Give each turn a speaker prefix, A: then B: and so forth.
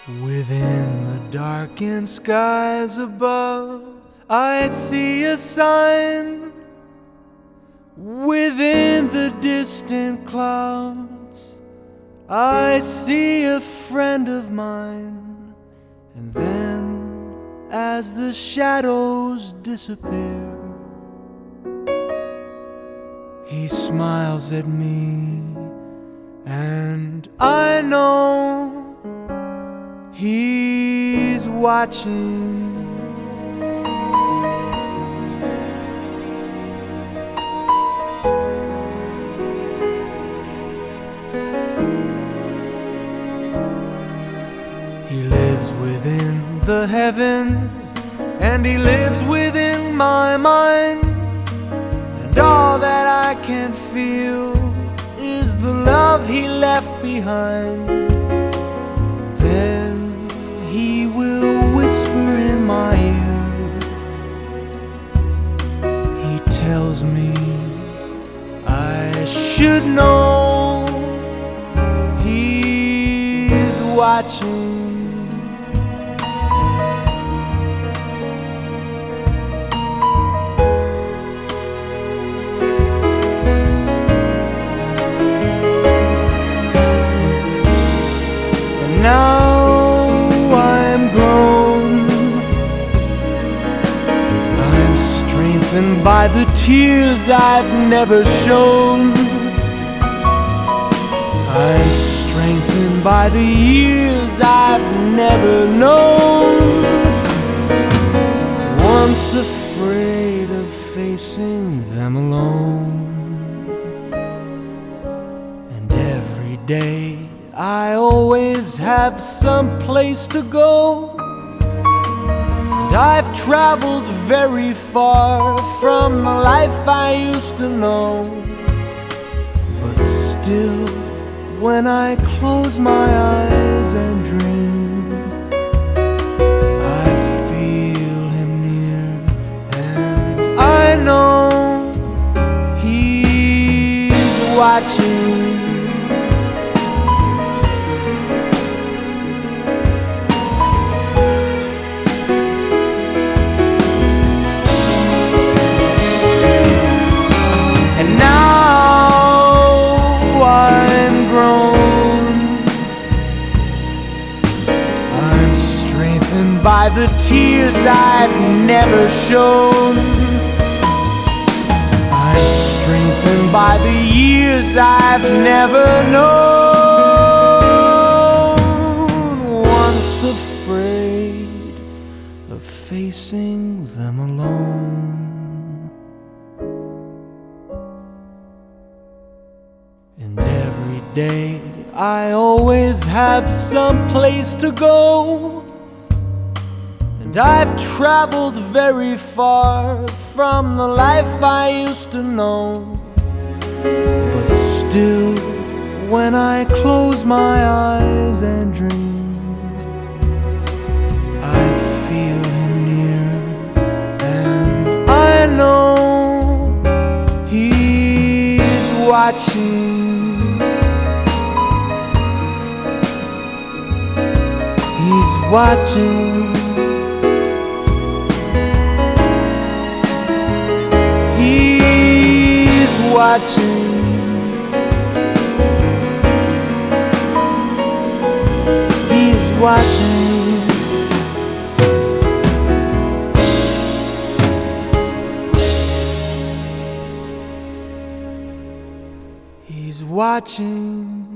A: Within the darkened skies above, I see a sign. Within the distant clouds, I see a friend of mine. And then, as the shadows disappear, he smiles at me, and I know he's watching. He lives within the heavens, and he lives within my mind. And all that I can feel is the love he left behind. Then he will whisper in my ear. He tells me I should know he's watching. Now I'm grown, I'm strengthened by the tears I've never shown. I'm strengthened by the years I've never known. Once afraid of facing them alone, and every day I always have some place to go. And I've traveled very far from the life I used to know. But still, when I close my eyes and dream, I feel him near, and I know he's watching. By the tears I've never shown, I'm strengthened by the years I've never known. Once afraid of facing them alone, and every day I always have some place to go. And I've traveled very far from the life I used to know. But still, when I close my eyes and dream, I feel him near, and I know he's watching. He's watching. Watching. He's watching. He's watching.